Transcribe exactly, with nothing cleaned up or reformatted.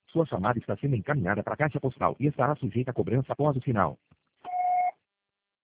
Sua chamada está sendo encaminhada para a caixa postal e estará sujeita a cobrança após o sinal.